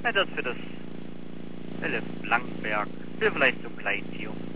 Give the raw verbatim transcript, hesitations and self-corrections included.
Ja, das für das Elef Blankenberg. Für vielleicht so ein Kleintier.